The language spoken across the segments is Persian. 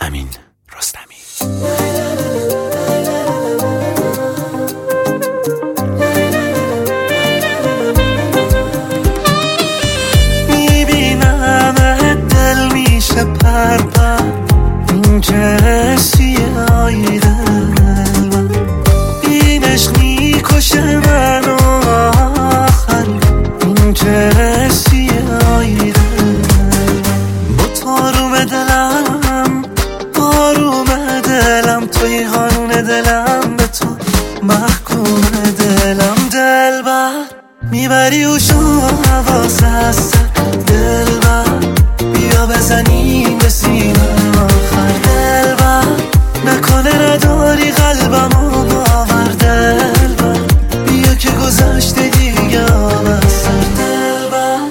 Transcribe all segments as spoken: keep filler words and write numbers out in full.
امین رستمی. میبینم دل میشه پر پر، این چه سیاهی دل، این عشق میکشه منو آخر، این چه سیاهی دل. با تاروم دلم آروم دلم، توی قانون دلم به تو محکوم دلم. دل بر میبری و شو حواس هست، دل بر بیا بزنیم به سینه آخر. دل بر نکنه نداری قلبمو باور، دل بر بیا که گذشته دیگه آب از سر. دل بر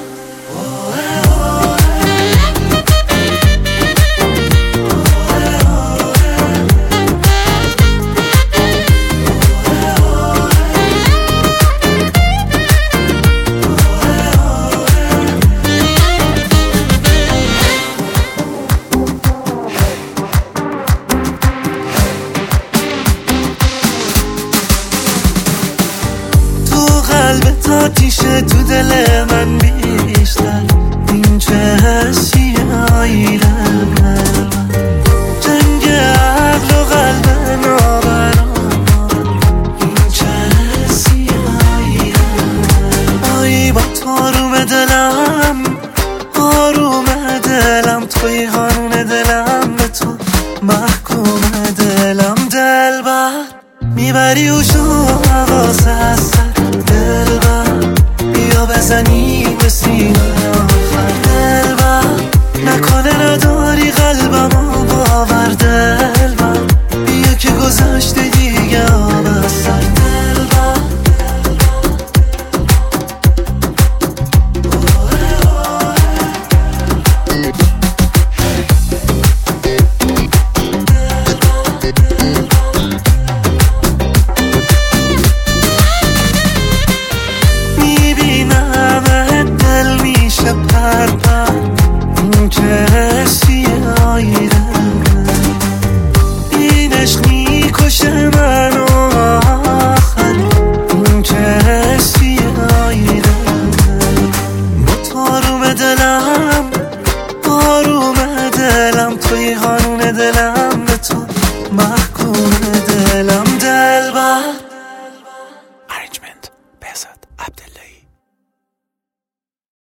قلبت آتیشه تو دل من بیشتر، این چه سیاهی دل. جنگ عقل و قلب نابرابر، این چه سیاهی دل. آی با تاروم دلم آروم دلم، توی قانون دلم به تو محکوم دلم. دل بر میبری و شو حواس هست، دل بر بیا بزنی به سینه آخر. دل بر نکنه نداری قلبمو باور، دل بر بیا که گذشته دیگه آب از سر. دل بر پر پر، این چه سیاهی دل، این عشق میکشه من